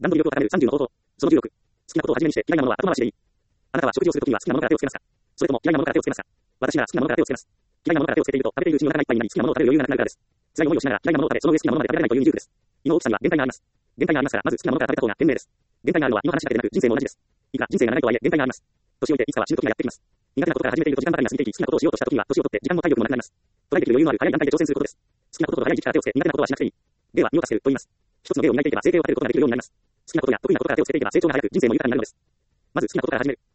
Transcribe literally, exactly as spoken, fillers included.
段取り力を高めるさんじゅうの方法。そのじゅうろく。好きなことを始めにして嫌いなものは後回しでいい。あなたは食事をするときには好きなものから手をつけますか？それとも嫌いなものから手をつけますか？私なら好きなものから手をつけます。嫌いなものから手をつけていると食べているうちにお腹がいっぱいになり好きなものを食べる余裕がなくなるからです。辛い思いをしながら嫌いなものを食べ、その上好きなものまで食べられないという二重苦です。胃の大きさには限界があります。限界がありますから、まず好きなものから食べた方が賢明です。限界があるのは胃の話だけでなく人生も同じです。いくら人生が長いとはいえ限界があります。年老いていつかは死ぬ時がやってきます。苦手なことから始めていると時間ばかりが過ぎていき、好きなことをしようとした時には年を取って時間も体力もなくなります。トライできる余裕のある早い段階で挑戦することです。好きなことと早い時期から手をつけ、苦手なことはしなくていい。芸は身を助けると言います。一つの芸を磨いていけば生計を立てることができるようになります。好きなことや得意なことから手をつけていけば成長が早く人生も豊かになるのです。まず好きなことから始める。